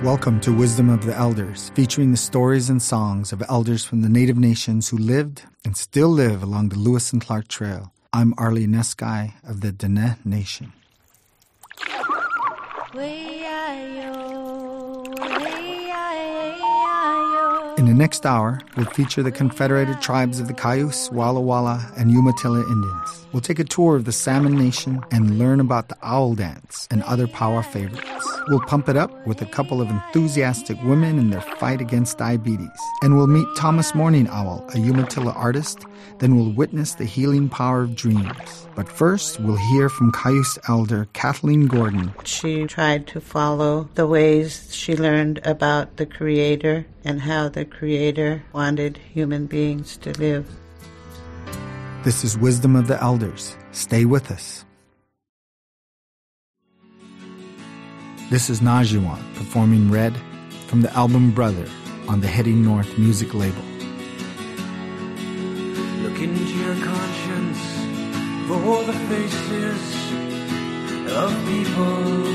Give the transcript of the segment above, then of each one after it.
Welcome to Wisdom of the Elders, featuring the stories and songs of elders from the Native nations who lived and still live along the Lewis and Clark Trail. I'm Arlie Neskai of the Dene Nation. In the next hour, we'll feature the Confederated Tribes of the Cayuse, Walla Walla, and Umatilla Indians. We'll take a tour of the Salmon Nation and learn about the owl dance and other power favorites. We'll pump it up with a couple of enthusiastic women in their fight against diabetes. And we'll meet Thomas Morning Owl, a Umatilla artist. Then we'll witness the healing power of dreams. But first, we'll hear from Cayuse elder Kathleen Gordon. She tried to follow the ways she learned about the Creator and how the Creator wanted human beings to live. This is Wisdom of the Elders. Stay with us. This is Najuan performing Red from the album Brother on the Heading North music label. Look into your conscience for the faces of people.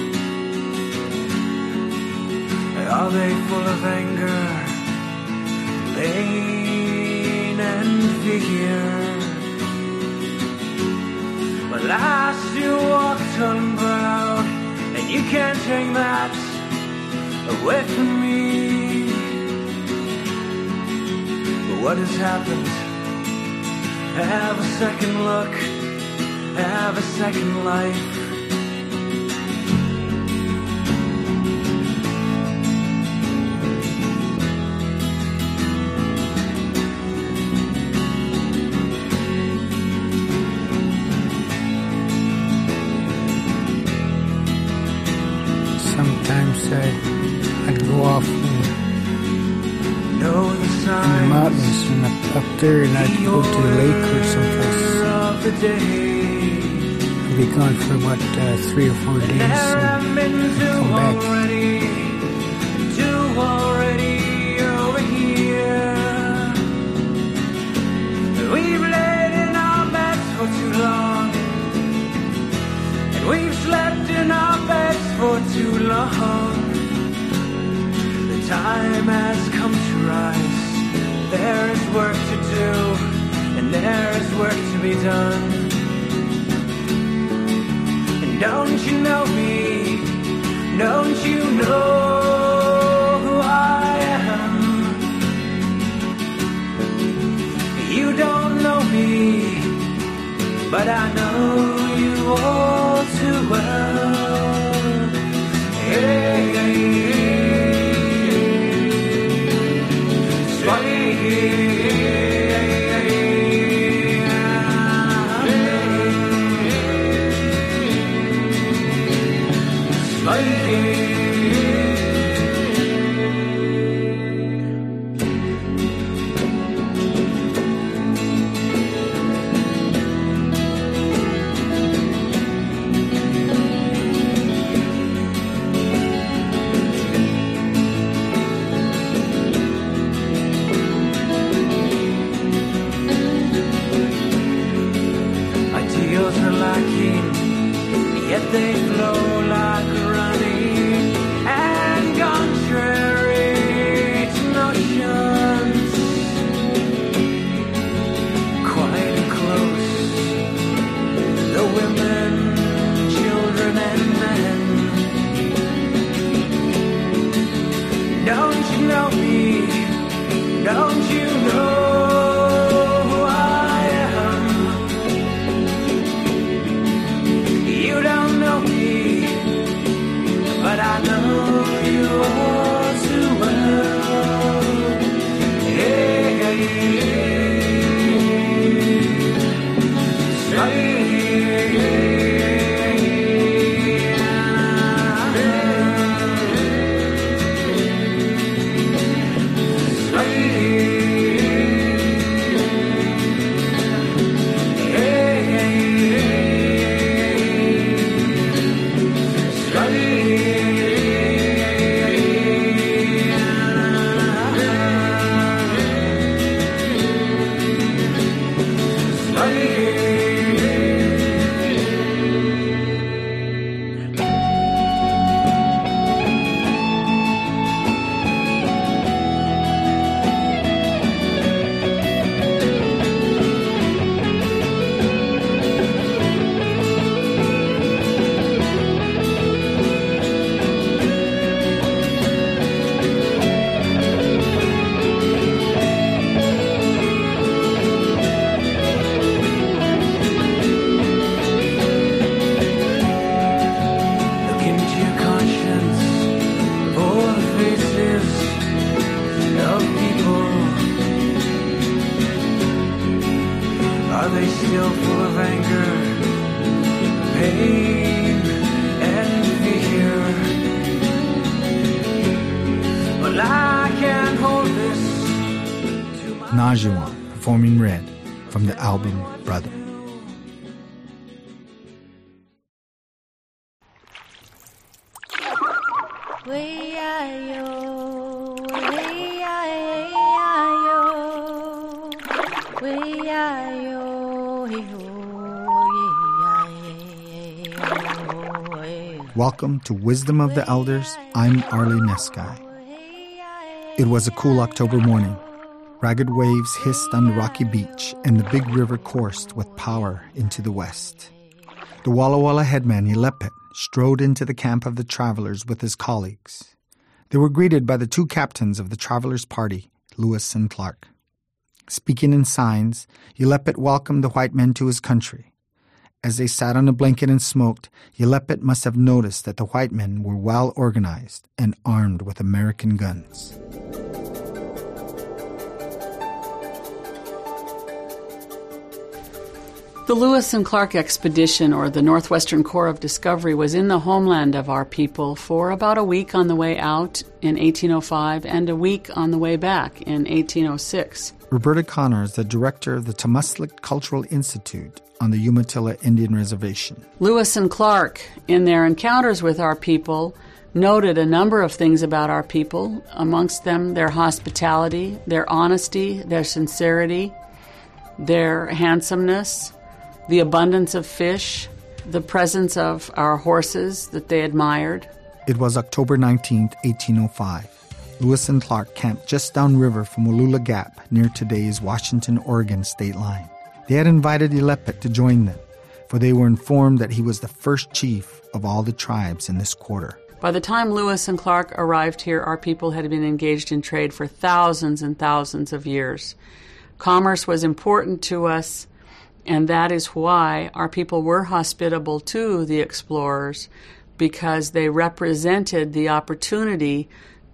Are they full of anger, pain, and fear? Well, I still walked unproud, and you can't take that away from me. But what has happened? Have a second look, have a second life. Sometimes I'd go off in the mountains and up there, and I'd go to the lake or someplace. I'd be gone for about 3 or 4 days and come back. We've laid in our beds for too long, and we've slept in our beds for too long. The time has come to rise. There is work to do, and there is work to be done. And don't you know me? Don't you know who I am? You don't know me, but I know you all too well. Hey, hey, hey. Yet they flow like running and contrary to notions. Quite close, the women, children, and men. Don't you know me? Don't you know? But I know you all too well. Hey, hey, well full of anger, pain, and fear. Well, I can't hold this to my... Najuan performing Red from the album Brother. Welcome to Wisdom of the Elders. I'm Arlie Neskai. It was a cool October morning. Ragged waves hissed on the rocky beach, and the big river coursed with power into the west. The Walla Walla headman, Yelepet, strode into the camp of the travelers with his colleagues. They were greeted by the two captains of the travelers' party, Lewis and Clark. Speaking in signs, Yelepet welcomed the white men to his country. As they sat on a blanket and smoked, Yelepet must have noticed that the white men were well organized and armed with American guns. The Lewis and Clark expedition, or the Northwestern Corps of Discovery, was in the homeland of our people for about a week on the way out in 1805 and a week on the way back in 1806. Roberta Connor is the director of the Tamuslik Cultural Institute on the Umatilla Indian Reservation. Lewis and Clark, in their encounters with our people, noted a number of things about our people, amongst them their hospitality, their honesty, their sincerity, their handsomeness, the abundance of fish, the presence of our horses that they admired. It was October 19, 1805. Lewis and Clark camped just downriver from Wallula Gap near today's Washington, Oregon state line. They had invited Yelepet to join them, for they were informed that he was the first chief of all the tribes in this quarter. By the time Lewis and Clark arrived here, our people had been engaged in trade for thousands and thousands of years. Commerce was important to us, and that is why our people were hospitable to the explorers, because they represented the opportunity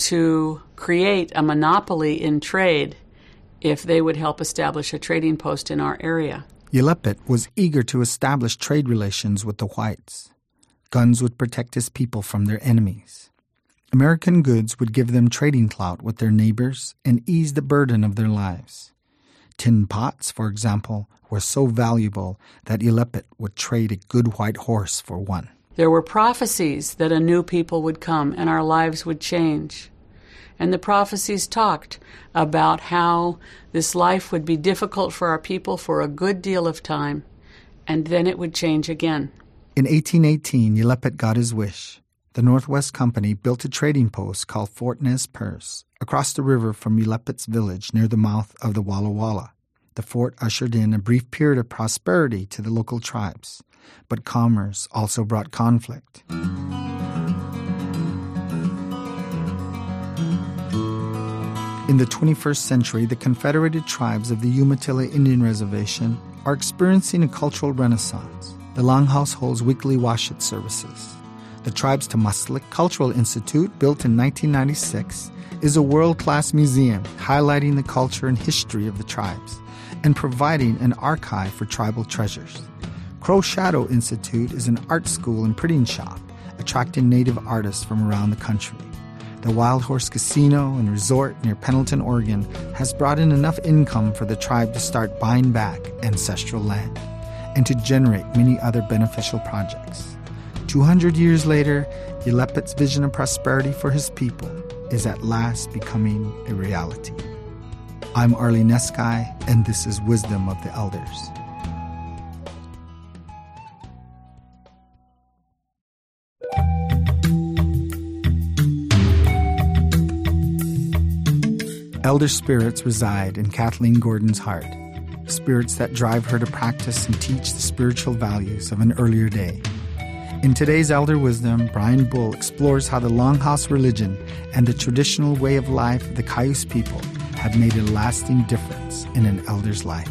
to create a monopoly in trade if they would help establish a trading post in our area. Yelepet was eager to establish trade relations with the whites. Guns would protect his people from their enemies. American goods would give them trading clout with their neighbors and ease the burden of their lives. Tin pots, for example, were so valuable that Yelepet would trade a good white horse for one. There were prophecies that a new people would come and our lives would change. And the prophecies talked about how this life would be difficult for our people for a good deal of time, and then it would change again. In 1818, Yelepet got his wish. The Northwest Company built a trading post called Fort Nez Perce across the river from Yelepet's village near the mouth of the Walla Walla. The fort ushered in a brief period of prosperity to the local tribes, but commerce also brought conflict. In the 21st century, the Confederated Tribes of the Umatilla Indian Reservation are experiencing a cultural renaissance. The Longhouse holds weekly Washit services. The tribe's Tamuslik Cultural Institute, built in 1996, is a world-class museum highlighting the culture and history of the tribes and providing an archive for tribal treasures. Crow Shadow Institute is an art school and printing shop, attracting native artists from around the country. The Wild Horse Casino and Resort near Pendleton, Oregon, has brought in enough income for the tribe to start buying back ancestral land and to generate many other beneficial projects. 200 years later, Yelepet's vision of prosperity for his people is at last becoming a reality. I'm Arlie Neskai, and this is Wisdom of the Elders. Elder spirits reside in Kathleen Gordon's heart, spirits that drive her to practice and teach the spiritual values of an earlier day. In today's Elder Wisdom, Brian Bull explores how the Longhouse religion and the traditional way of life of the Cayuse people have made a lasting difference in an elder's life.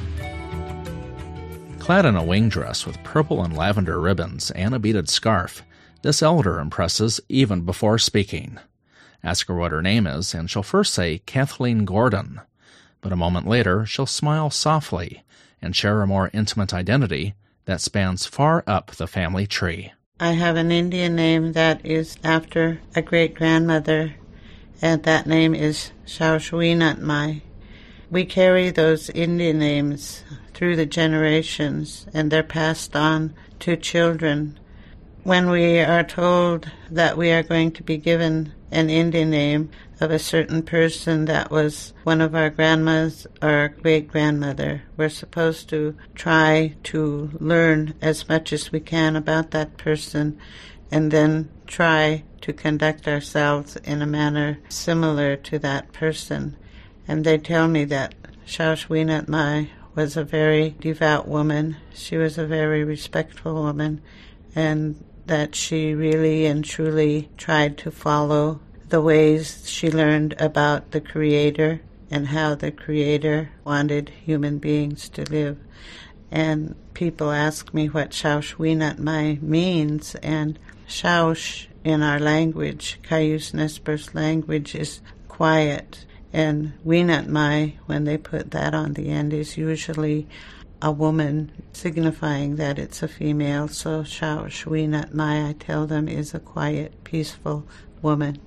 Clad in a wing dress with purple and lavender ribbons and a beaded scarf, this elder impresses even before speaking. Ask her what her name is, and she'll first say Kathleen Gordon. But a moment later, she'll smile softly and share a more intimate identity that spans far up the family tree. I have an Indian name that is after a great-grandmother, and that name is Shaushwinatmai. We carry those Indian names through the generations, and they're passed on to children. When we are told that we are going to be given an Indian name of a certain person that was one of our grandmas or our great-grandmother, we're supposed to try to learn as much as we can about that person and then try to conduct ourselves in a manner similar to that person. And they tell me that Shaushwinatmai was a very devout woman. She was a very respectful woman, and that she really and truly tried to follow the ways she learned about the Creator and how the Creator wanted human beings to live. And people ask me what Shaushwinatmai means, and Shaush in our language, Cayuse Nez Perce language, is quiet. And Winatmai, when they put that on the end, is usually a woman, signifying that it's a female. So Shaushwinatmai, I tell them, is a quiet, peaceful woman.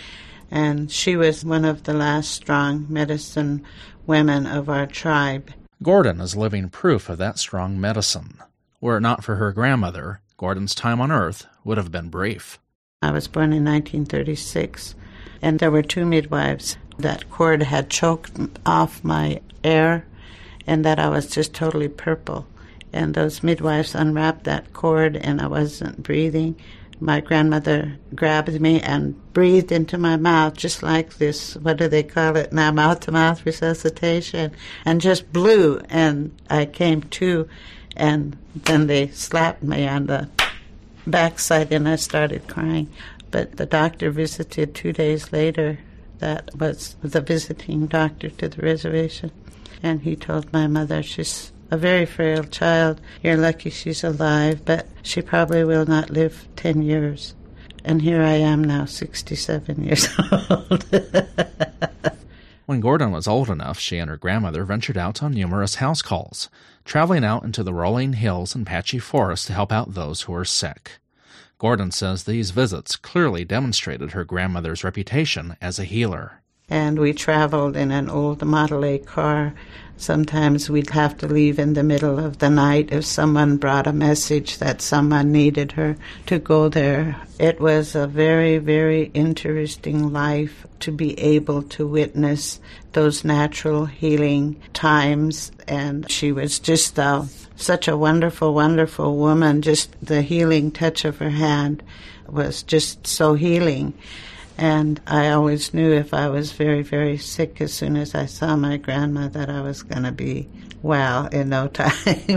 And she was one of the last strong medicine women of our tribe. Gordon is living proof of that strong medicine. Were it not for her grandmother, Gordon's time on Earth would have been brief. I was born in 1936, and there were 2 midwives. That cord had choked off my air, and that I was just totally purple. And those midwives unwrapped that cord, and I wasn't breathing. My grandmother grabbed me and breathed into my mouth, just like this, what do they call it now, mouth-to-mouth resuscitation, and just blew, and I came to, and then they slapped me on the backside, and I started crying. But the doctor visited 2 days later. That was the visiting doctor to the reservation. And he told my mother, she's a very frail child. You're lucky she's alive, but she probably will not live 10 years. And here I am now, 67 years old. When Gordon was old enough, she and her grandmother ventured out on numerous house calls, traveling out into the rolling hills and patchy forests to help out those who were sick. Gordon says these visits clearly demonstrated her grandmother's reputation as a healer. And we traveled in an old Model A car. Sometimes we'd have to leave in the middle of the night if someone brought a message that someone needed her to go there. It was a very, very interesting life to be able to witness those natural healing times. And she was just such a wonderful, wonderful woman. Just the healing touch of her hand was just so healing. And I always knew if I was very, very sick, as soon as I saw my grandma, that I was going to be well in no time.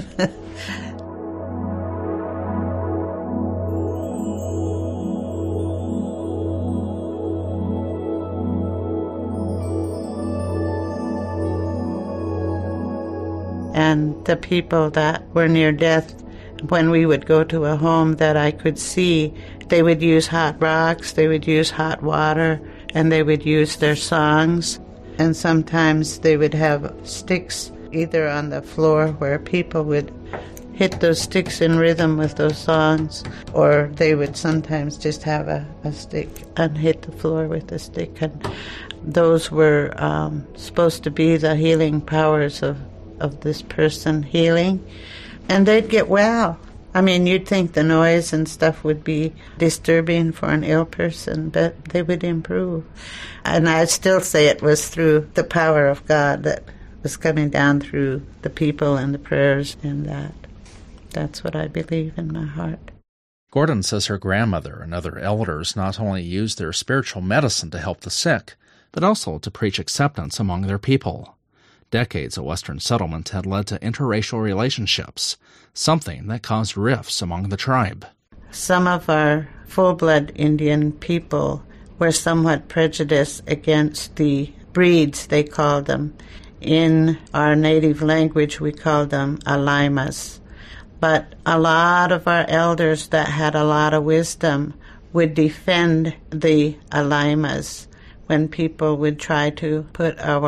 And the people that were near death, when we would go to a home that I could see, they would use hot rocks, they would use hot water, and they would use their songs. And sometimes they would have sticks either on the floor where people would hit those sticks in rhythm with those songs, or they would sometimes just have a stick and hit the floor with a stick. And those were supposed to be the healing powers of this person healing. And they'd get well. I mean, you'd think the noise and stuff would be disturbing for an ill person, but they would improve. And I still say it was through the power of God that was coming down through the people and the prayers, and that's what I believe in my heart. Gordon says her grandmother and other elders not only used their spiritual medicine to help the sick, but also to preach acceptance among their people. Decades of Western settlement had led to interracial relationships, something that caused rifts among the tribe. Some of our full-blood Indian people were somewhat prejudiced against the breeds, they called them. In our native language, we called them alaimas. But a lot of our elders that had a lot of wisdom would defend the alaimas when people would try to put our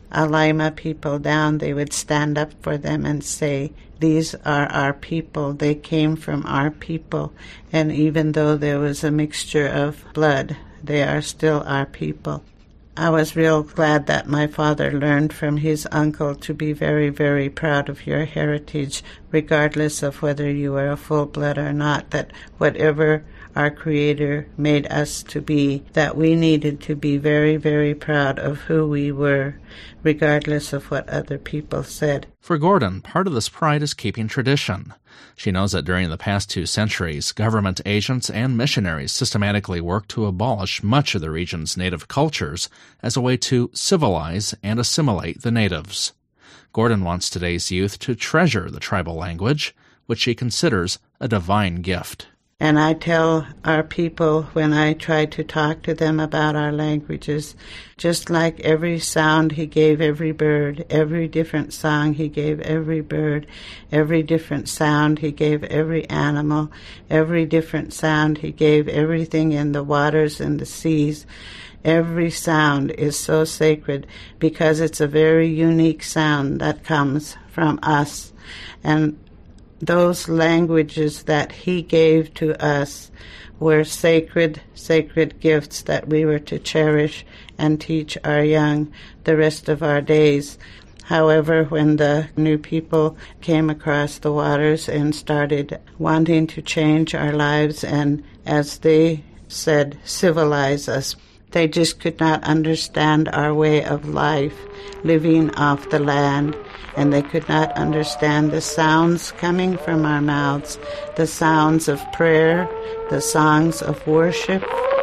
Alaima people down, they would stand up for them and say, these are our people. They came from our people. And even though there was a mixture of blood, they are still our people. I was real glad that my father learned from his uncle to be very, very proud of your heritage, regardless of whether you were a full blood or not, that whatever our Creator made us to be, that we needed to be very, very proud of who we were, regardless of what other people said. For Gordon, part of this pride is keeping tradition. She knows that during the past 2 centuries, government agents and missionaries systematically worked to abolish much of the region's native cultures as a way to civilize and assimilate the natives. Gordon wants today's youth to treasure the tribal language, which she considers a divine gift. And I tell our people when I try to talk to them about our languages, just like every sound he gave every bird, every different song he gave every bird, every different sound he gave every animal, every different sound he gave everything in the waters and the seas. Every sound is so sacred because it's a very unique sound that comes from us. And those languages that he gave to us were sacred, sacred gifts that we were to cherish and teach our young the rest of our days. However, when the new people came across the waters and started wanting to change our lives and, as they said, civilize us, they just could not understand our way of life, living off the land, and they could not understand the sounds coming from our mouths, the sounds of prayer, the songs of worship.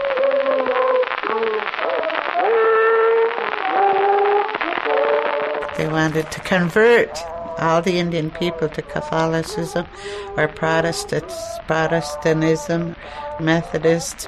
They wanted to convert all the Indian people to Catholicism or Protestantism, Methodist.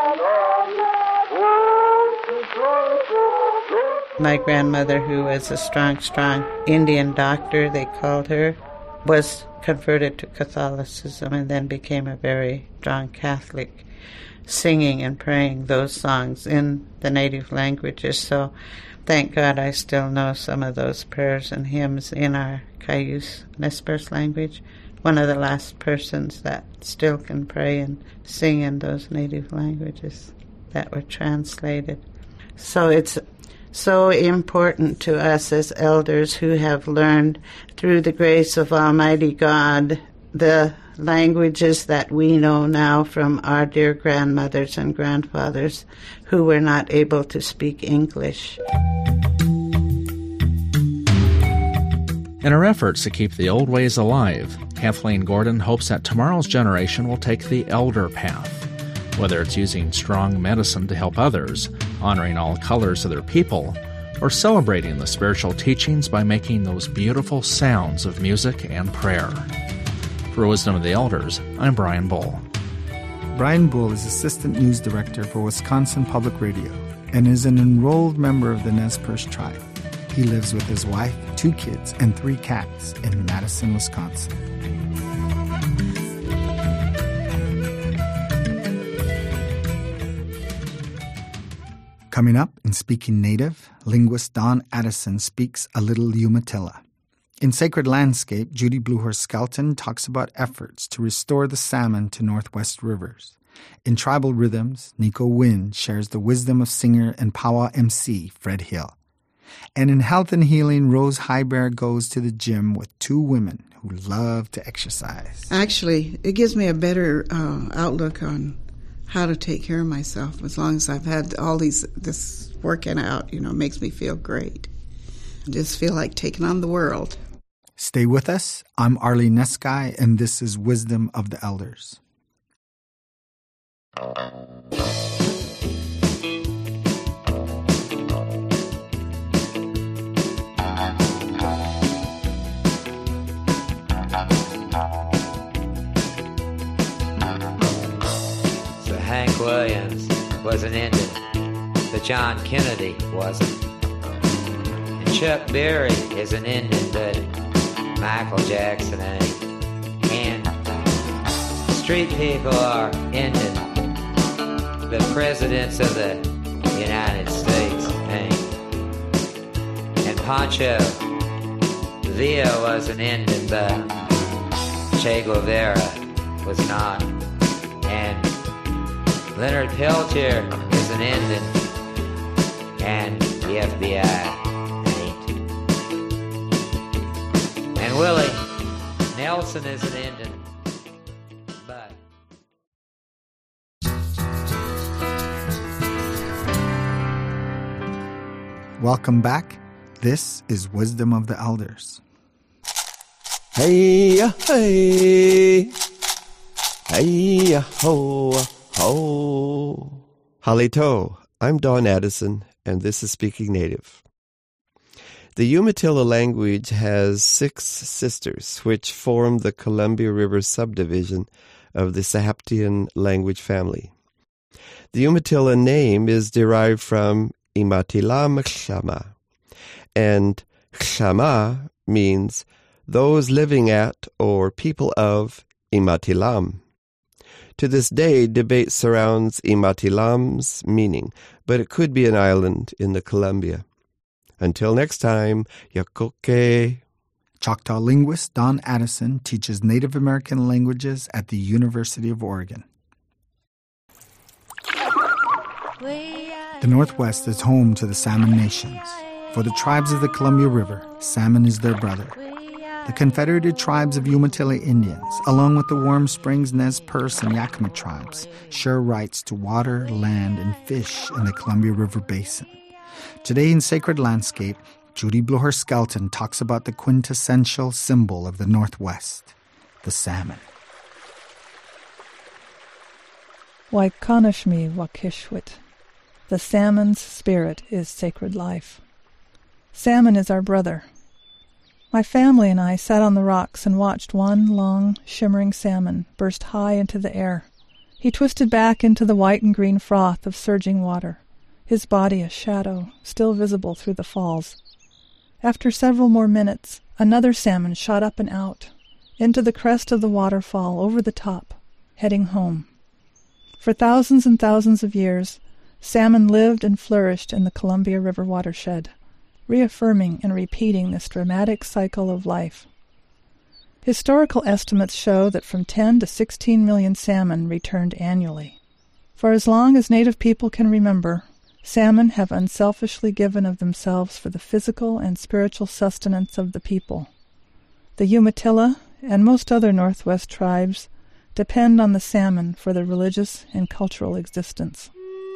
My grandmother, who was a strong Indian doctor, they called her, was converted to Catholicism and then became a very strong Catholic, singing and praying those songs in the native languages. So thank God I still know some of those prayers and hymns in our Cayuse Nez Perce language. One of the last persons that still can pray and sing in those native languages that were translated. So it's so important to us as elders who have learned through the grace of Almighty God the languages that we know now from our dear grandmothers and grandfathers who were not able to speak English. In her efforts to keep the old ways alive, Kathleen Gordon hopes that tomorrow's generation will take the elder path. Whether it's using strong medicine to help others, honoring all colors of their people, or celebrating the spiritual teachings by making those beautiful sounds of music and prayer. For Wisdom of the Elders, I'm Brian Bull. Brian Bull is Assistant News Director for Wisconsin Public Radio and is an enrolled member of the Nez Perce tribe. He lives with his wife, 2 kids, and 3 cats in Madison, Wisconsin. Coming up in Speaking Native, linguist Don Addison speaks a little Umatilla. In Sacred Landscape, Judy Bluehorse-Skelton talks about efforts to restore the salmon to Northwest rivers. In Tribal Rhythms, Nico Wynn shares the wisdom of singer and powwow MC Fred Hill. And in Health and Healing, Rose Highbear goes to the gym with 2 women who love to exercise. Actually, it gives me a better outlook on how to take care of myself. As long as I've had all this working out, makes me feel great. I just feel like taking on the world. Stay with us. I'm Arlene Nesky, and this is Wisdom of the Elders. Hank Williams was an Indian, but John Kennedy wasn't. And Chuck Berry is an Indian, but Michael Jackson ain't. And street people are Indian, but presidents of the United States ain't. And Pancho Villa was an Indian, but Che Guevara was not. And Leonard Peltier is an Indian, and the FBI ain't. And Willie Nelson is an Indian, but... Welcome back. This is Wisdom of the Elders. Hey, hey, hey, ho, ho. Halito, I'm Don Addison, and this is Speaking Native. The Umatilla language has 6 sisters, which form the Columbia River subdivision of the Sahaptian language family. The Umatilla name is derived from Imatilam Xama, and Xama means those living at or people of Imatilam. To this day, debate surrounds Imatilam's meaning, but it could be an island in the Columbia. Until next time, Yakoke. Choctaw linguist Don Addison teaches Native American languages at the University of Oregon. The Northwest is home to the Salmon Nations. For the tribes of the Columbia River, salmon is their brother. The Confederated Tribes of Umatilla Indians, along with the Warm Springs, Nez Perce, and Yakima tribes, share rights to water, land, and fish in the Columbia River Basin. Today in Sacred Landscape, Judy Bloher-Skelton talks about the quintessential symbol of the Northwest, the salmon. Waikanashmi Wakishwit. The salmon's spirit is sacred life. Salmon is our brother. My family and I sat on the rocks and watched one long, shimmering salmon burst high into the air. He twisted back into the white and green froth of surging water, his body a shadow, still visible through the falls. After several more minutes, another salmon shot up and out, into the crest of the waterfall over the top, heading home. For thousands and thousands of years, salmon lived and flourished in the Columbia River watershed, reaffirming and repeating this dramatic cycle of life. Historical estimates show that from 10 to 16 million salmon returned annually. For as long as Native people can remember, salmon have unselfishly given of themselves for the physical and spiritual sustenance of the people. The Umatilla and most other Northwest tribes depend on the salmon for their religious and cultural existence.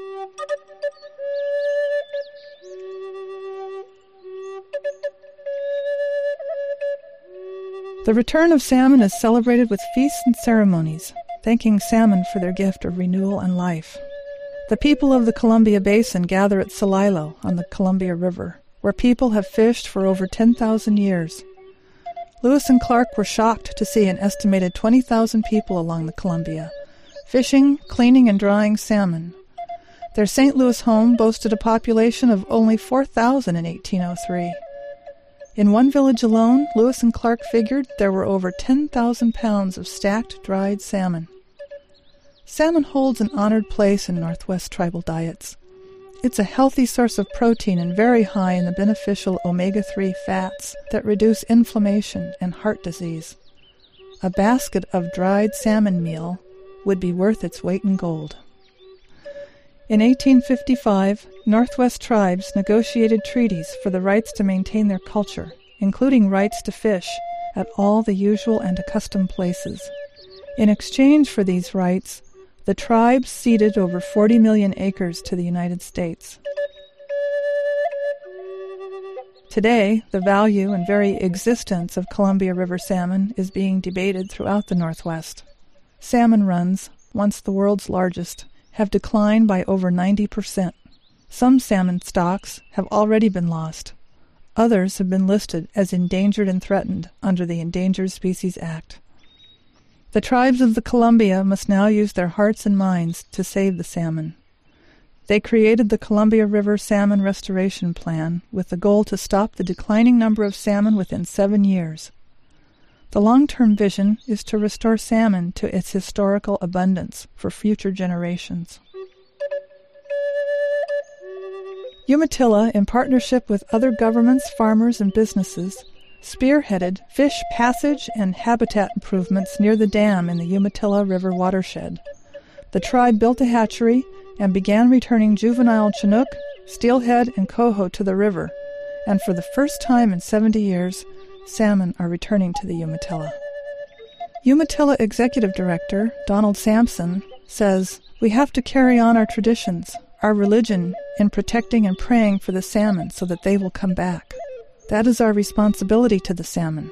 The return of salmon is celebrated with feasts and ceremonies, thanking salmon for their gift of renewal and life. The people of the Columbia Basin gather at Celilo on the Columbia River, where people have fished for over 10,000 years. Lewis and Clark were shocked to see an estimated 20,000 people along the Columbia, fishing, cleaning, and drying salmon. Their St. Louis home boasted a population of only 4,000 in 1803. In one village alone, Lewis and Clark figured there were over 10,000 pounds of stacked, dried salmon. Salmon holds an honored place in Northwest tribal diets. It's a healthy source of protein and very high in the beneficial omega-3 fats that reduce inflammation and heart disease. A basket of dried salmon meal would be worth its weight in gold. In 1855, Northwest tribes negotiated treaties for the rights to maintain their culture, including rights to fish at all the usual and accustomed places. In exchange for these rights, the tribes ceded over 40 million acres to the United States. Today, the value and very existence of Columbia River salmon is being debated throughout the Northwest. Salmon runs, once the world's largest, have declined by over 90%. Some salmon stocks have already been lost. Others have been listed as endangered and threatened under the Endangered Species Act. The tribes of the Columbia must now use their hearts and minds to save the salmon. They created the Columbia River Salmon Restoration Plan with the goal to stop the declining number of salmon within 7 years. The long-term vision is to restore salmon to its historical abundance for future generations. Umatilla, in partnership with other governments, farmers, and businesses, spearheaded fish passage and habitat improvements near the dam in the Umatilla River watershed. The tribe built a hatchery and began returning juvenile Chinook, steelhead, and coho to the river, and for the first time in 70 years, salmon are returning to the Umatilla. Umatilla Executive Director Donald Sampson says, "We have to carry on our traditions, our religion, in protecting and praying for the salmon so that they will come back. That is our responsibility to the salmon."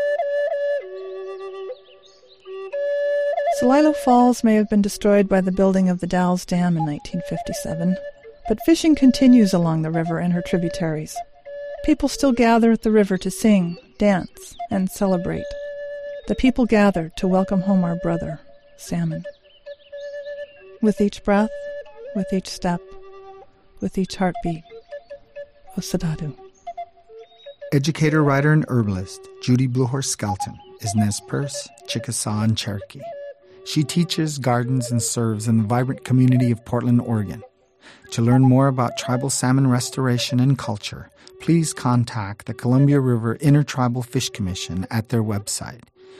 Celilo Falls may have been destroyed by the building of the Dalles Dam in 1957, but fishing continues along the river and her tributaries. People still gather at the river to sing, dance, and celebrate. The people gather to welcome home our brother, salmon. With each breath, with each step, with each heartbeat, Osadadu. Educator, writer, and herbalist Judy Bluehorse Skelton is Nez Perce, Chickasaw, and Cherokee. She teaches, gardens, and serves in the vibrant community of Portland, Oregon. To learn more about tribal salmon restoration and culture, please contact the Columbia River Intertribal Fish Commission at their website,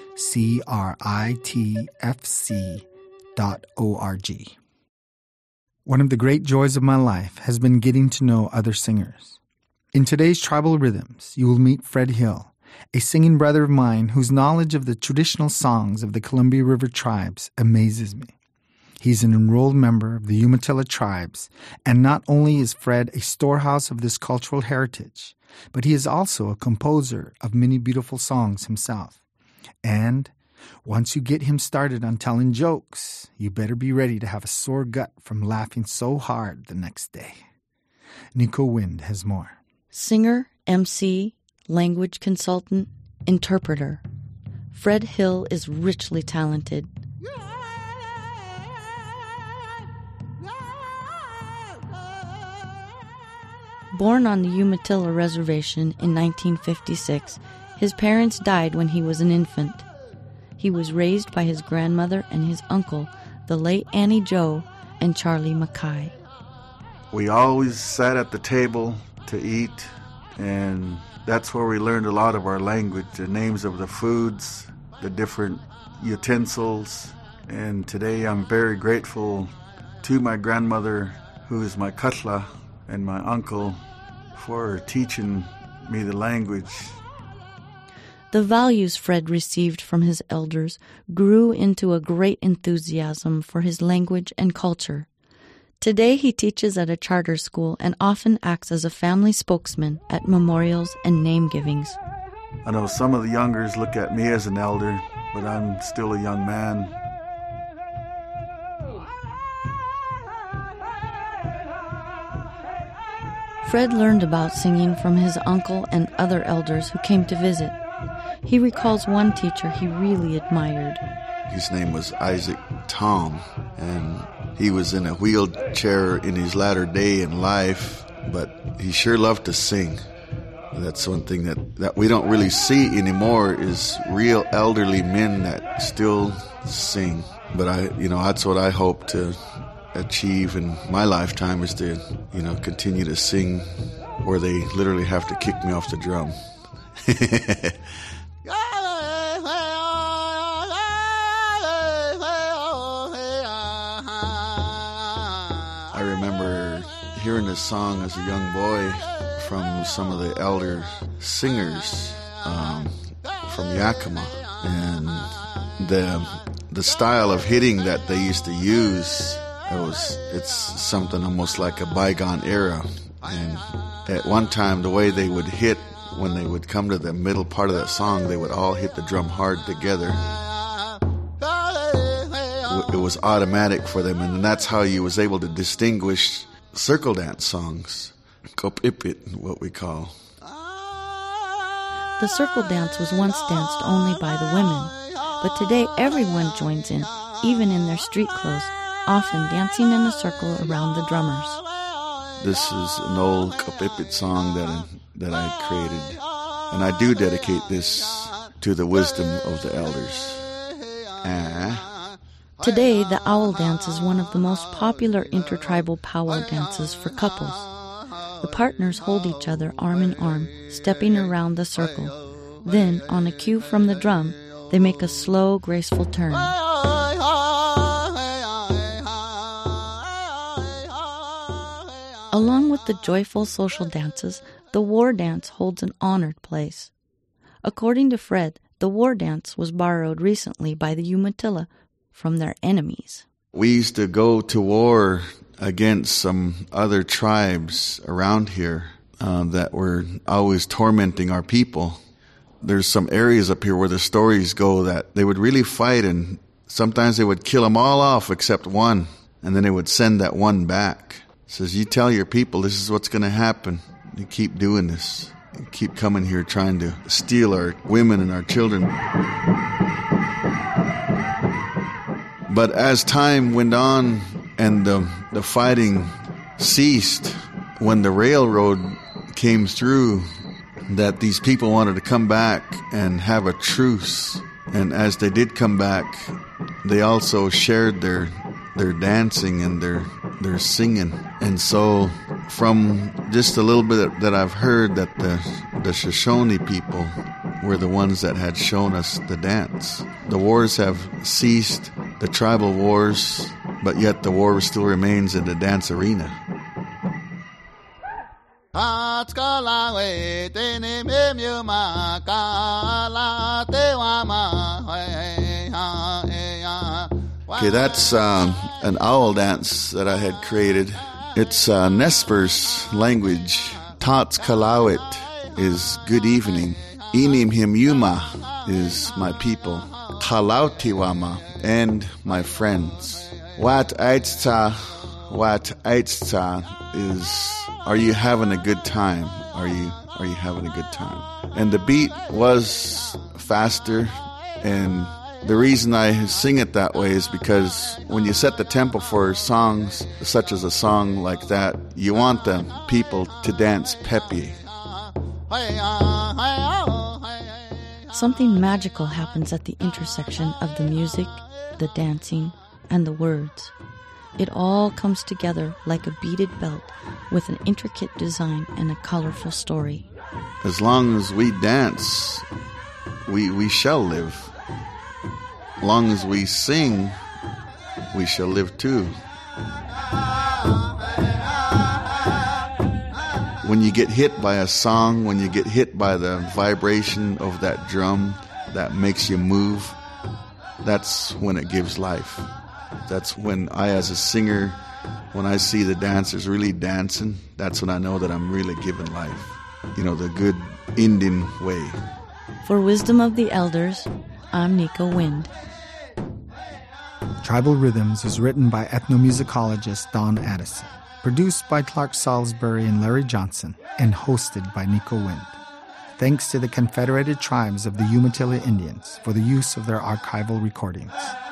critfc.org. One of the great joys of my life has been getting to know other singers. In today's Tribal Rhythms, you will meet Fred Hill, a singing brother of mine whose knowledge of the traditional songs of the Columbia River tribes amazes me. He's an enrolled member of the Umatilla tribes, and not only is Fred a storehouse of this cultural heritage, but he is also a composer of many beautiful songs himself. And once you get him started on telling jokes, you better be ready to have a sore gut from laughing so hard the next day. Nico Wind has more. Singer, MC, language consultant, interpreter. Fred Hill is richly talented. Born on the Umatilla Reservation in 1956, his parents died when he was an infant. He was raised by his grandmother and his uncle, the late Annie Joe and Charlie Mackay. We always sat at the table to eat, and that's where we learned a lot of our language, the names of the foods, the different utensils. And today I'm very grateful to my grandmother, who is my katla, and my uncle for teaching me the language. The values Fred received from his elders grew into a great enthusiasm for his language and culture. Today he teaches at a charter school and often acts as a family spokesman at memorials and name-givings. I know some of the youngers look at me as an elder, but I'm still a young man. Fred learned about singing from his uncle and other elders who came to visit. He recalls one teacher he really admired. His name was Isaac Tom, and he was in a wheelchair in his latter day in life, but he sure loved to sing. That's one thing that we don't really see anymore is real elderly men that still sing. But that's what I hope to achieve in my lifetime is to, continue to sing where they literally have to kick me off the drum. I remember hearing this song as a young boy from some of the elder singers from Yakima, and the style of hitting that they used to use, it's something almost like a bygone era. And at one time, the way they would hit, when they would come to the middle part of that song, they would all hit the drum hard together. It was automatic for them, and that's how you was able to distinguish circle dance songs, kopipit, what we call. The circle dance was once danced only by the women, but today everyone joins in, even in their street clothes, often dancing in a circle around the drummers. This is an old kopipit song that I created, and I do dedicate this to the wisdom of the elders. Today, the owl dance is one of the most popular intertribal powwow dances for couples. The partners hold each other arm in arm, stepping around the circle. Then, on a cue from the drum, they make a slow, graceful turn. Along with the joyful social dances, the war dance holds an honored place. According to Fred, the war dance was borrowed recently by the Umatilla from their enemies. We used to go to war against some other tribes around here that were always tormenting our people. There's some areas up here where the stories go that they would really fight, and sometimes they would kill them all off except one, and then they would send that one back. It says, you tell your people this is what's going to happen. You keep doing this. You keep coming here trying to steal our women and our children. But as time went on and the fighting ceased, when the railroad came through, that these people wanted to come back and have a truce. And as they did come back, they also shared their dancing and their singing. And so from just a little bit that I've heard, that the Shoshone people were the ones that had shown us the dance. The wars have ceased, the tribal wars, but yet the war still remains in the dance arena. Okay, that's an owl dance that I had created. It's Nez Perce language. Tots Kalawit is good evening. Inim Himyuma is my people. Kalautiwama and my friends. Wat Aitzta is, are you having a good time? Are you having a good time? And the beat was faster, and the reason I sing it that way is because when you set the tempo for songs, such as a song like that, you want the people to dance peppy. Something magical happens at the intersection of the music, the dancing, and the words. It all comes together like a beaded belt with an intricate design and a colorful story. As long as we dance, we shall live. As long as we sing, we shall live too. When you get hit by a song, when you get hit by the vibration of that drum that makes you move, that's when it gives life. That's when I, as a singer, when I see the dancers really dancing, that's when I know that I'm really giving life. You know, the good Indian way. For Wisdom of the Elders, I'm Nico Wind. Tribal Rhythms is written by ethnomusicologist Dawn Addison, produced by Clark Salisbury and Larry Johnson, and hosted by Nico Wind. Thanks to the Confederated Tribes of the Umatilla Indians for the use of their archival recordings.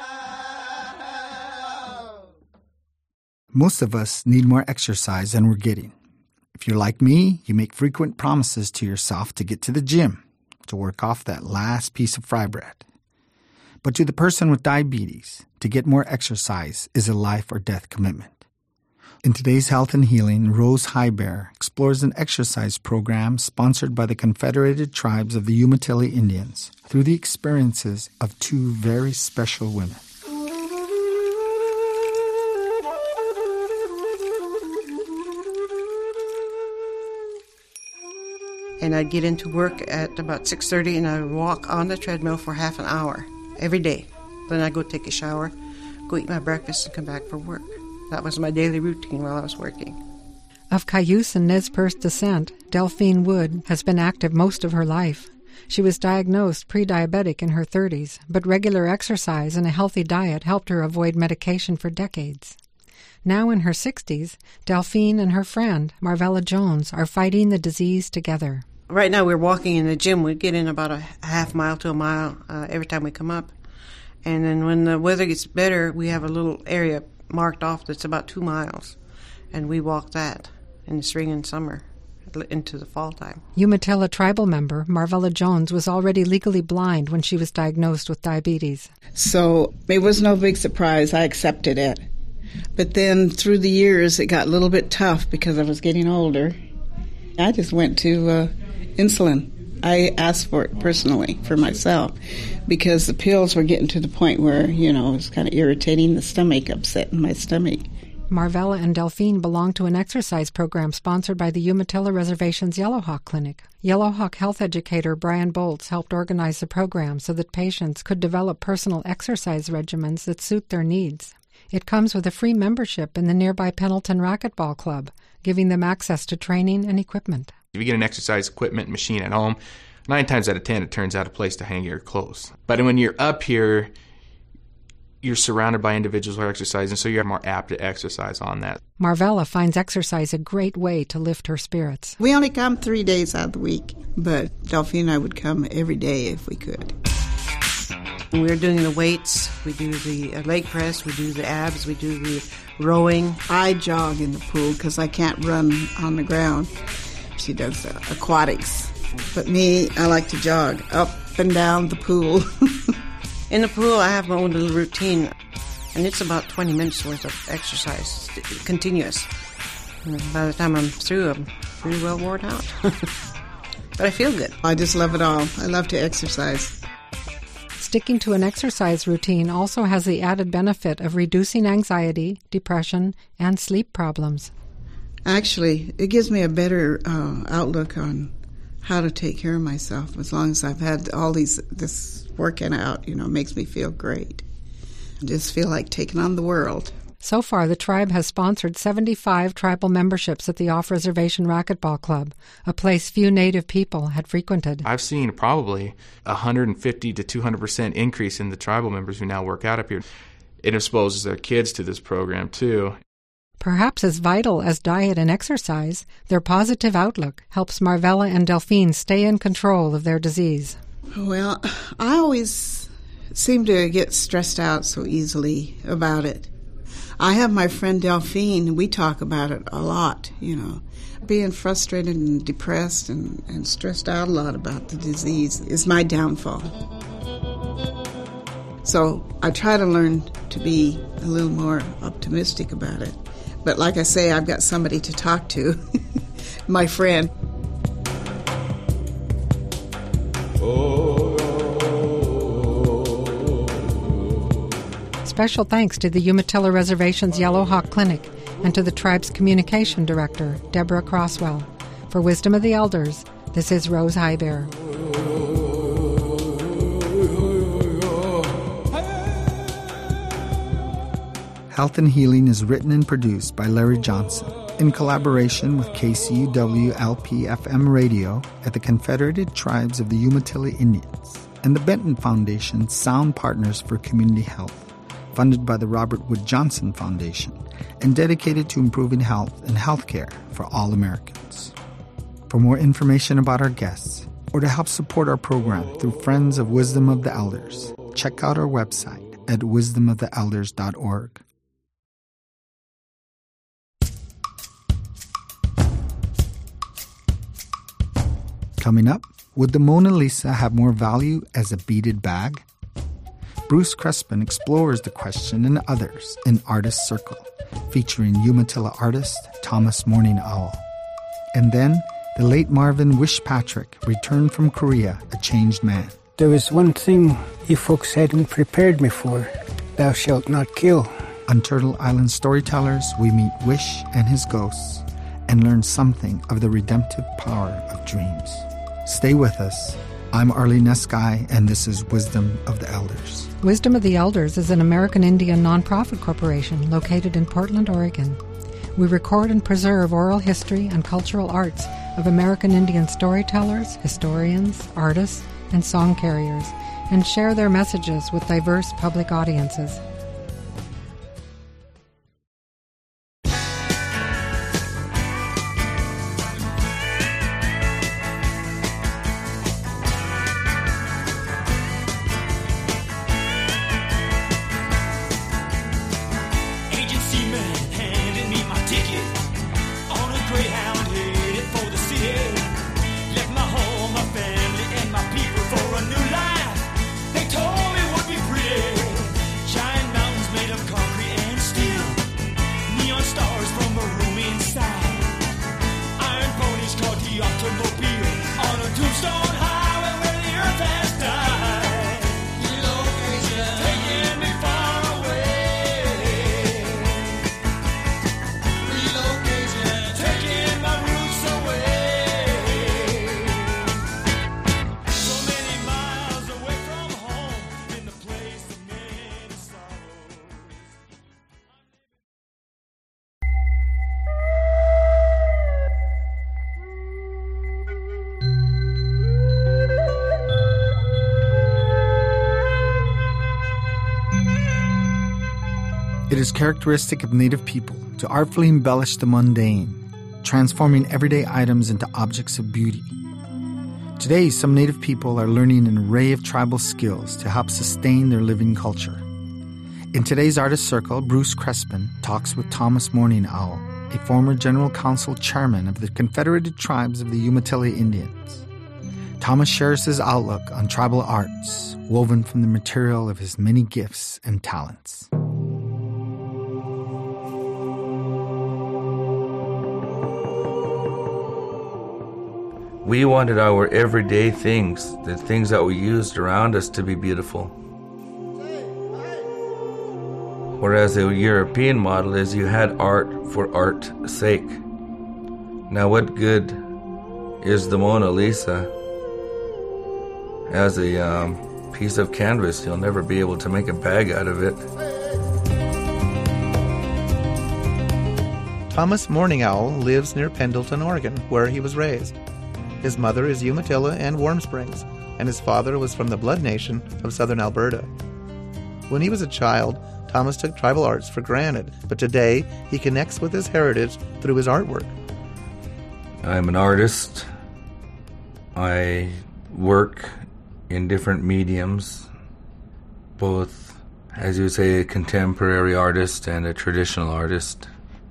Most of us need more exercise than we're getting. If you're like me, you make frequent promises to yourself to get to the gym, to work off that last piece of fry bread. But to the person with diabetes, to get more exercise is a life or death commitment. In today's Health and Healing, Rose Highbear explores an exercise program sponsored by the Confederated Tribes of the Umatilla Indians through the experiences of two very special women. And I'd get into work at about 6:30, and I'd walk on the treadmill for half an hour every day. Then I'd go take a shower, go eat my breakfast, and come back for work. That was my daily routine while I was working. Of Cayuse and Nez Perce descent, Delphine Wood has been active most of her life. She was diagnosed pre-diabetic in her 30s, but regular exercise and a healthy diet helped her avoid medication for decades. Now in her 60s, Delphine and her friend, Marvella Jones, are fighting the disease together. Right now we're walking in the gym. We get in about a half mile to a mile every time we come up. And then when the weather gets better, we have a little area marked off that's about 2 miles. And we walk that in the spring and summer into the fall time. Umatilla tribal member Marvella Jones was already legally blind when she was diagnosed with diabetes. So it was no big surprise. I accepted it. But then through the years, it got a little bit tough because I was getting older. I just went to insulin. I asked for it personally for myself because the pills were getting to the point where, it was kind of irritating the stomach, upsetting my stomach. Marvella and Delphine belong to an exercise program sponsored by the Umatilla Reservation's Yellowhawk Clinic. Yellowhawk health educator Brian Boltz helped organize the program so that patients could develop personal exercise regimens that suit their needs. It comes with a free membership in the nearby Pendleton Racquetball Club, giving them access to training and equipment. If you get an exercise equipment machine at home, 9 times out of 10 it turns out a place to hang your clothes. But when you're up here, you're surrounded by individuals who are exercising, so you're more apt to exercise on that. Marvella finds exercise a great way to lift her spirits. We only come 3 days out of the week, but Delphine and I would come every day if we could. We're doing the weights, we do the leg press, we do the abs, we do the rowing. I jog in the pool because I can't run on the ground. She does aquatics. But me, I like to jog up and down the pool. In the pool, I have my own little routine, and it's about 20 minutes worth of exercise, continuous. And by the time I'm through, I'm pretty well worn out. But I feel good. I just love it all. I love to exercise. Sticking to an exercise routine also has the added benefit of reducing anxiety, depression, and sleep problems. Actually, it gives me a better outlook on how to take care of myself. As long as I've had all this working out, makes me feel great. I just feel like taking on the world. So far, the tribe has sponsored 75 tribal memberships at the Off-Reservation Racquetball Club, a place few Native people had frequented. I've seen probably 150 to 200% increase in the tribal members who now work out up here. It exposes their kids to this program, too. Perhaps as vital as diet and exercise, their positive outlook helps Marvella and Delphine stay in control of their disease. Well, I always seem to get stressed out so easily about it. I have my friend Delphine, we talk about it a lot, Being frustrated and depressed and stressed out a lot about the disease is my downfall. So I try to learn to be a little more optimistic about it. But like I say, I've got somebody to talk to, my friend. Special thanks to the Umatilla Reservation's Yellowhawk Clinic and to the tribe's communication director, Deborah Crosswell. For Wisdom of the Elders, this is Rose Highbear. Health and Healing is written and produced by Larry Johnson in collaboration with KCUW-LP-FM Radio at the Confederated Tribes of the Umatilla Indians and the Benton Foundation's Sound Partners for Community Health, funded by the Robert Wood Johnson Foundation and dedicated to improving health and health care for all Americans. For more information about our guests or to help support our program through Friends of Wisdom of the Elders, check out our website at wisdomoftheelders.org. Coming up, would the Mona Lisa have more value as a beaded bag? Bruce Crespin explores the question and others in Artist Circle, featuring Umatilla artist Thomas Morning Owl. And then, the late Marvin Wishpatrick returned from Korea a changed man. There was one thing you folks hadn't prepared me for. Thou shalt not kill. On Turtle Island Storytellers, we meet Wish and his ghosts and learn something of the redemptive power of dreams. Stay with us. I'm Arlene Eskai, and this is Wisdom of the Elders. Wisdom of the Elders is an American Indian nonprofit corporation located in Portland, Oregon. We record and preserve oral history and cultural arts of American Indian storytellers, historians, artists, and song carriers, and share their messages with diverse public audiences. Stars from a room inside. Iron ponies called Automobile on a tombstone highway where the earth has died. Relocation, taking me far away. Relocation, taking my roots away. So many miles away from home, in the place of many sorrows. It is characteristic of Native people to artfully embellish the mundane, transforming everyday items into objects of beauty. Today, some Native people are learning an array of tribal skills to help sustain their living culture. In today's Artist Circle, Bruce Crespin talks with Thomas Morning Owl, a former General Council chairman of the Confederated Tribes of the Umatilla Indians. Thomas shares his outlook on tribal arts, woven from the material of his many gifts and talents. We wanted our everyday things, the things that we used around us, to be beautiful. Whereas the European model is you had art for art's sake. Now what good is the Mona Lisa as a piece of canvas? You'll never be able to make a bag out of it. Thomas Morning Owl lives near Pendleton, Oregon, where he was raised. His mother is Umatilla and Warm Springs, and his father was from the Blood Nation of southern Alberta. When he was a child, Thomas took tribal arts for granted, but today he connects with his heritage through his artwork. I'm an artist. I work in different mediums, both, as you say, a contemporary artist and a traditional artist.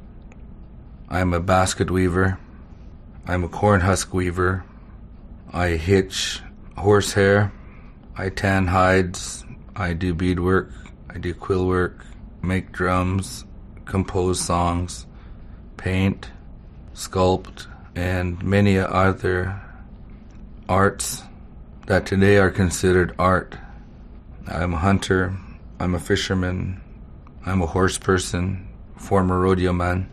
I'm a basket weaver. I'm a corn husk weaver. I hitch horsehair. I tan hides. I do beadwork. I do quill work, make drums, compose songs, paint, sculpt, and many other arts that today are considered art. I'm a hunter. I'm a fisherman. I'm a horse person, former rodeo man.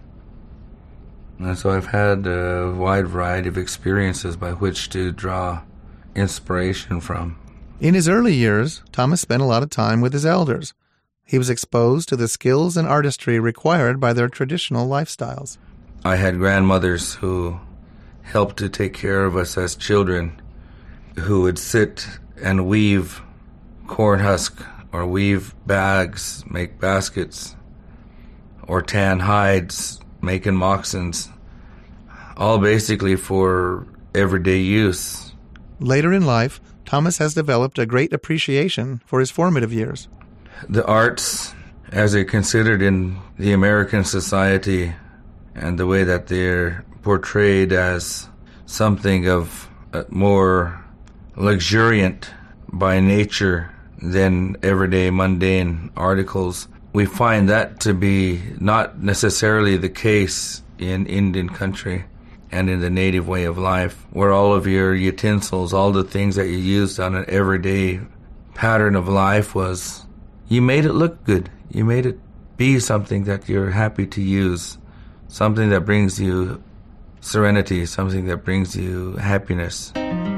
And so I've had a wide variety of experiences by which to draw inspiration from. In his early years, Thomas spent a lot of time with his elders. He was exposed to the skills and artistry required by their traditional lifestyles. I had grandmothers who helped to take care of us as children, who would sit and weave corn husk or weave bags, make baskets, or tan hides, making moccasins, all basically for everyday use. Later in life, Thomas has developed a great appreciation for his formative years. The arts, as they're considered in the American society and the way that they're portrayed as something of more luxuriant by nature than everyday mundane articles, we find that to be not necessarily the case in Indian country and in the native way of life, where all of your utensils, all the things that you used on an everyday pattern of life was, you made it look good. You made it be something that you're happy to use, something that brings you serenity, something that brings you happiness.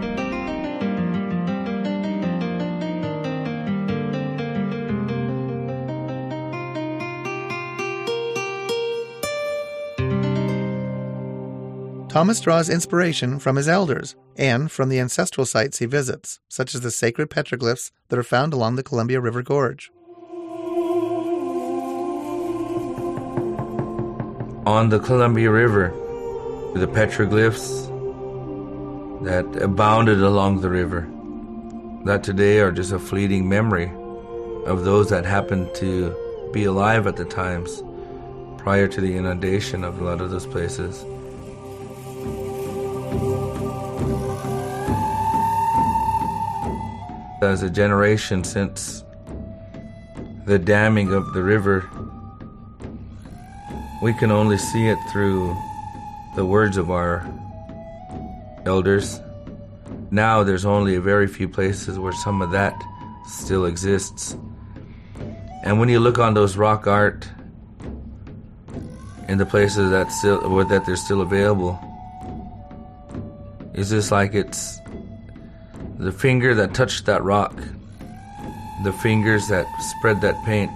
Thomas draws inspiration from his elders and from the ancestral sites he visits, such as the sacred petroglyphs that are found along the Columbia River Gorge. On the Columbia River, the petroglyphs that abounded along the river, that today are just a fleeting memory of those that happened to be alive at the times prior to the inundation of a lot of those places. As a generation since the damming of the river, we can only see it through the words of our elders. Now there's only a very few places where some of that still exists. And when you look on those rock art in the places that they're still available, it's just like it's the finger that touched that rock, the fingers that spread that paint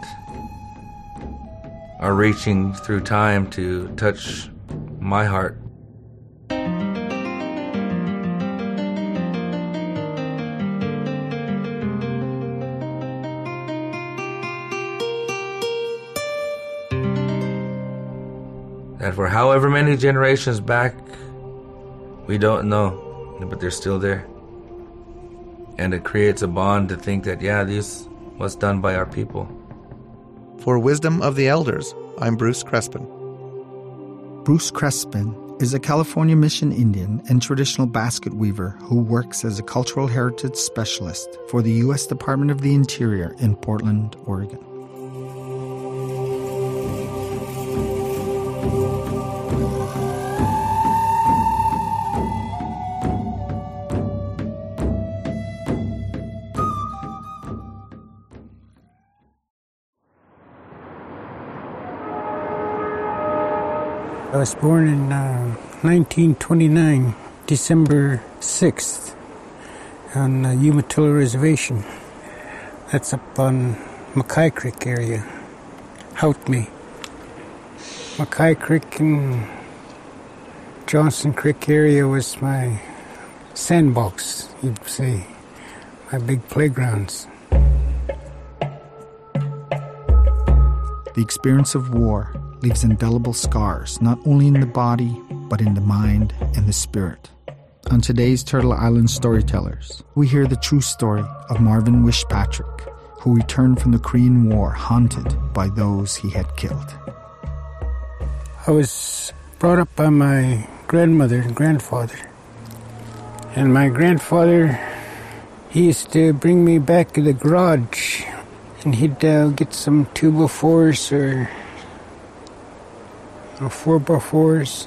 are reaching through time to touch my heart. That for however many generations back, we don't know, but they're still there. And it creates a bond to think that, yeah, this was done by our people. For Wisdom of the Elders, I'm Bruce Crespin. Bruce Crespin is a California Mission Indian and traditional basket weaver who works as a cultural heritage specialist for the U.S. Department of the Interior in Portland, Oregon. I was born in 1929, December 6th, on Umatilla Reservation. That's up on Mackay Creek area, Houtme. Mackay Creek and Johnson Creek area was my sandbox, you'd say, my big playgrounds. The experience of war leaves indelible scars, not only in the body, but in the mind and the spirit. On today's Turtle Island Storytellers, we hear the true story of Marvin Wishpatrick, who returned from the Korean War haunted by those he had killed. I was brought up by my grandmother and grandfather. And my grandfather, he used to bring me back to the garage, and he'd get some 2x4s or 4x4s,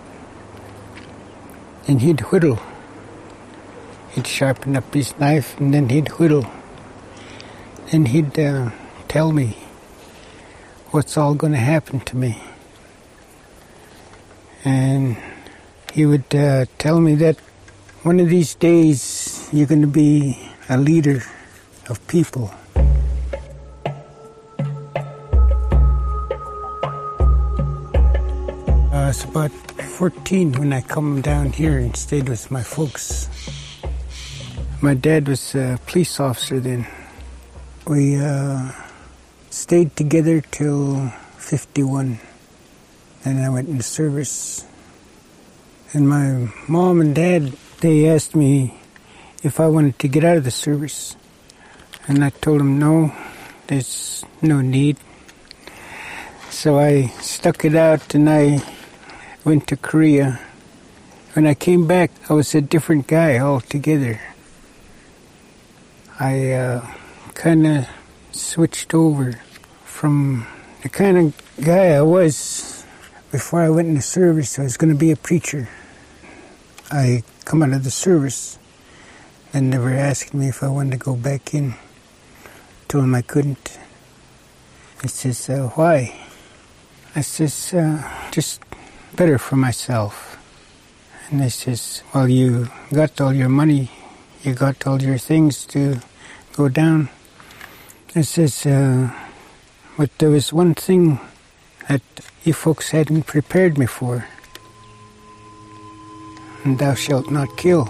and he'd whittle. He'd sharpen up his knife, and then he'd whittle. And he'd tell me what's all going to happen to me. And he would tell me that one of these days you're going to be a leader of people. I was about 14 when I come down here and stayed with my folks. My dad was a police officer then. We stayed together till 51. Then I went into service. And my mom and dad, they asked me if I wanted to get out of the service. And I told them no, there's no need. So I stuck it out and I went to Korea. When I came back, I was a different guy altogether. I kind of switched over from the kind of guy I was before I went into service. I was going to be a preacher. I come out of the service and never asked me if I wanted to go back in. Told him I couldn't. He says, why? I says, just better for myself. And he says, well, you got all your money, you got all your things to go down. I says, but there was one thing that you folks hadn't prepared me for. And thou shalt not kill.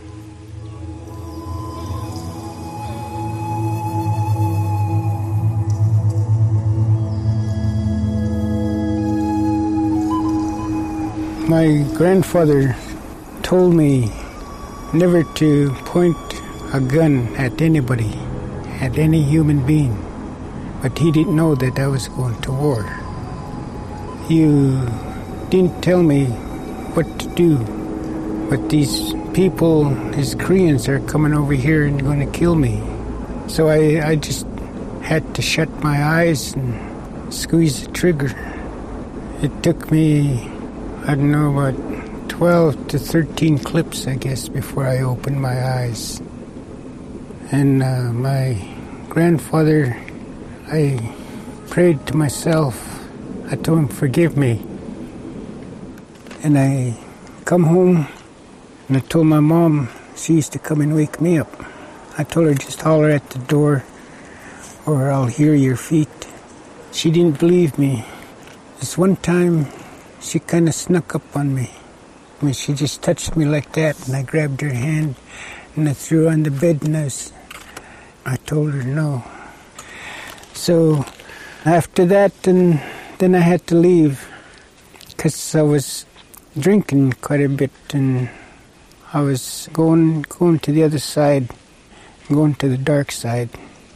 My grandfather told me never to point a gun at anybody, at any human being, but he didn't know that I was going to war. You didn't tell me what to do, but these people, these Koreans, are coming over here and going to kill me. So I just had to shut my eyes and squeeze the trigger. It took me, I don't know, about 12 to 13 clips, I guess, before I opened my eyes. And my grandfather, I prayed to myself. I told him, forgive me. And I come home, and I told my mom, she used to come and wake me up. I told her, just holler at the door, or I'll hear your feet. She didn't believe me. This one time, she kind of snuck up on me. I mean, she just touched me like that, and I grabbed her hand, and I threw her on the bed, and I told her no. So after that, then I had to leave, because I was drinking quite a bit, and I was going to the other side, going to the dark side.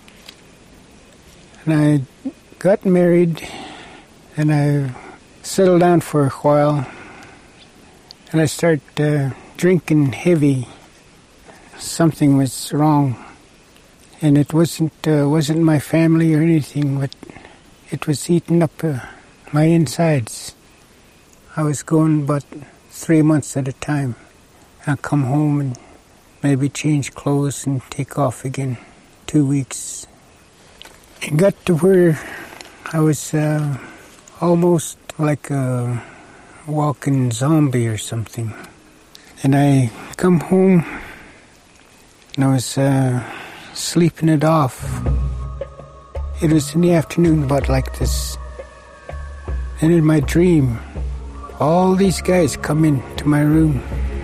And I got married, and I settled down for a while, and I started drinking heavy. Something was wrong, and it wasn't my family or anything, but it was eating up my insides. I was going about 3 months at a time. I'd come home and maybe change clothes and take off again 2 weeks. It got to where I was almost like a walking zombie or something. And I come home and I was sleeping it off. It was in the afternoon, about like this. And in my dream, all these guys come into my room.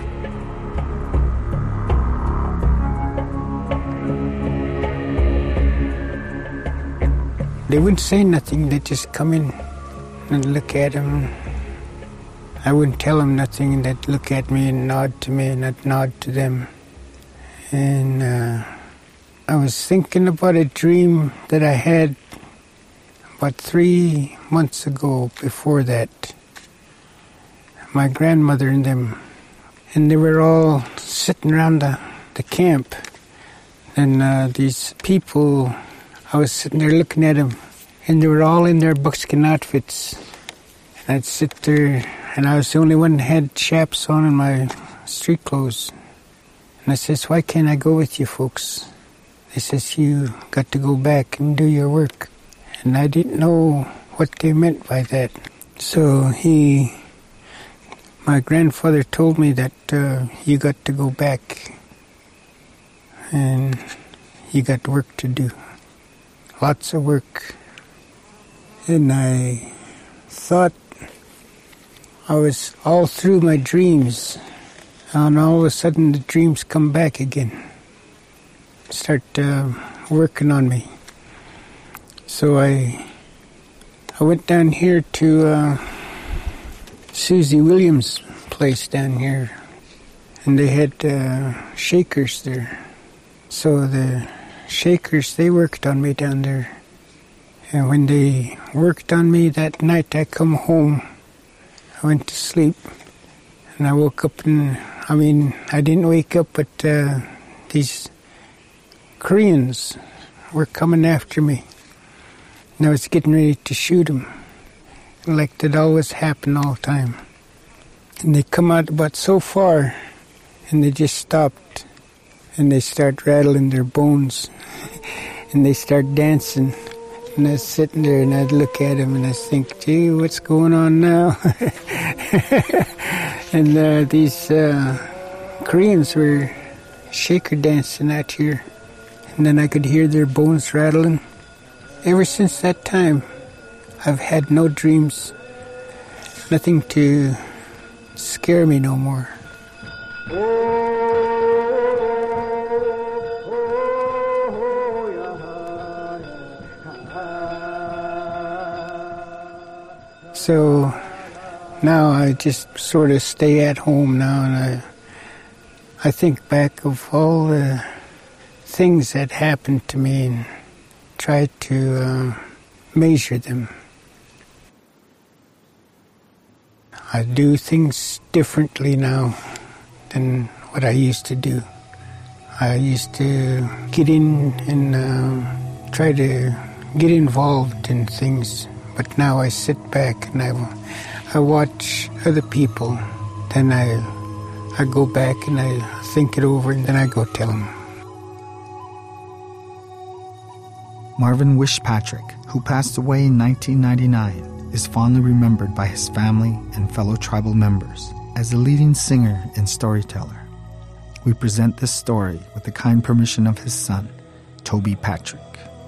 They wouldn't say nothing, they'd just come in and look at him. I wouldn't tell them nothing, and they'd look at me and nod to me, and I'd nod to them. And I was thinking about a dream that I had about 3 months ago before that. My grandmother and them, and they were all sitting around the camp. And these people, I was sitting there looking at them, and they were all in their buckskin outfits. And I'd sit there, and I was the only one that had chaps on in my street clothes. And I says, why can't I go with you folks? They says, you got to go back and do your work. And I didn't know what they meant by that. So my grandfather told me that you got to go back and you got work to do. Lots of work. And I thought I was all through my dreams, and all of a sudden the dreams come back again, start working on me. So I went down here to Susie Williams' place down here, and they had Shakers there. So the Shakers, they worked on me down there. And when they worked on me that night, I come home. I went to sleep, and I woke up, and I didn't wake up, but these Koreans were coming after me, and I was getting ready to shoot them, like that always happened all the time. And they come out about so far, and they just stopped, and they start rattling their bones, and they start dancing. And I was sitting there, and I'd look at him, and I think, gee, what's going on now? And these Koreans were shaker dancing out here. And then I could hear their bones rattling. Ever since that time, I've had no dreams. Nothing to scare me no more. So now I just sort of stay at home now, and I think back of all the things that happened to me and try to measure them. I do things differently now than what I used to do. I used to get in and try to get involved in things. But now I sit back and I watch other people Then I go back and I think it over, and then I go tell them. Marvin Wishpatrick, who passed away in 1999, is fondly remembered by his family and fellow tribal members as a leading singer and storyteller. We present this story with the kind permission of his son, Toby Patrick.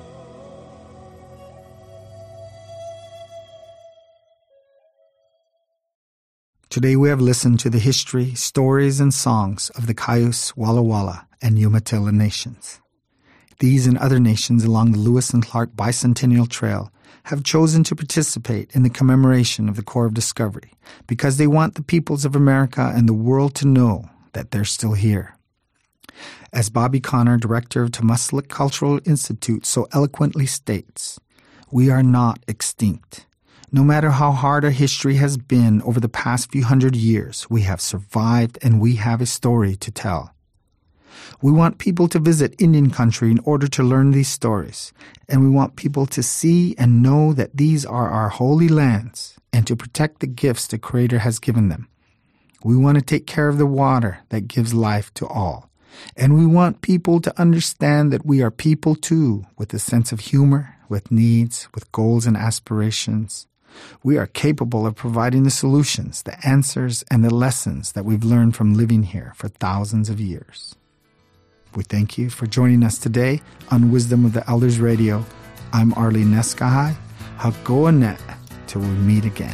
Today we have listened to the history, stories, and songs of the Cayuse, Walla Walla, and Umatilla nations. These and other nations along the Lewis and Clark Bicentennial Trail have chosen to participate in the commemoration of the Corps of Discovery because they want the peoples of America and the world to know that they're still here. As Bobby Connor, director of Tamaslic Cultural Institute, so eloquently states, we are not extinct. No matter how hard our history has been over the past few hundred years, we have survived and we have a story to tell. We want people to visit Indian country in order to learn these stories, and we want people to see and know that these are our holy lands and to protect the gifts the Creator has given them. We want to take care of the water that gives life to all, and we want people to understand that we are people too, with a sense of humor, with needs, with goals and aspirations. We are capable of providing the solutions, the answers, and the lessons that we've learned from living here for thousands of years. We thank you for joining us today on Wisdom of the Elders Radio. I'm Arlene Neskahai. Hagoanet till we meet again.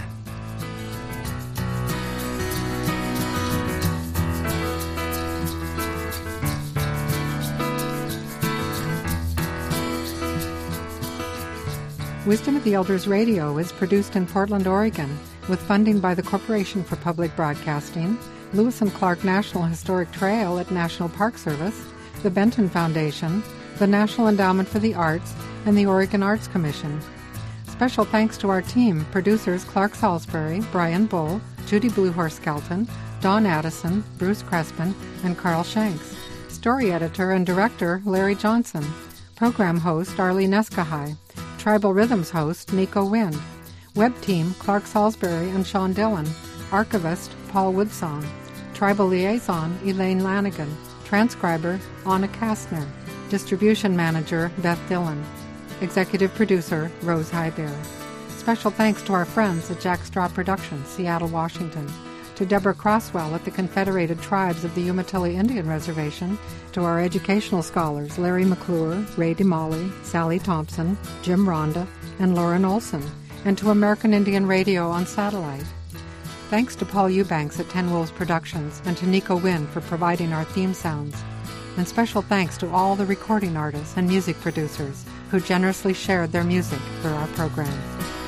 Wisdom of the Elders Radio is produced in Portland, Oregon, with funding by the Corporation for Public Broadcasting, Lewis and Clark National Historic Trail at National Park Service, the Benton Foundation, the National Endowment for the Arts, and the Oregon Arts Commission. Special thanks to our team, producers Clark Salisbury, Brian Bull, Judy Bluehorse Skelton, Don Addison, Bruce Crespin, and Carl Shanks. Story editor and director Larry Johnson. Program host Arlene Neskahai. Tribal Rhythms host Nico Wind. Web team Clark Salisbury and Sean Dillon. Archivist Paul Woodsong. Tribal liaison Elaine Lanigan. Transcriber Anna Kastner. Distribution manager Beth Dillon. Executive producer Rose Highberry. Special thanks to our friends at Jack Straw Productions, Seattle, Washington. To Deborah Crosswell at the Confederated Tribes of the Umatilla Indian Reservation, to our educational scholars Larry McClure, Ray DeMolly, Sally Thompson, Jim Ronda, and Lauren Olson, and to American Indian Radio on satellite. Thanks to Paul Eubanks at Ten Wolves Productions and to Nico Wynn for providing our theme sounds. And special thanks to all the recording artists and music producers who generously shared their music for our program.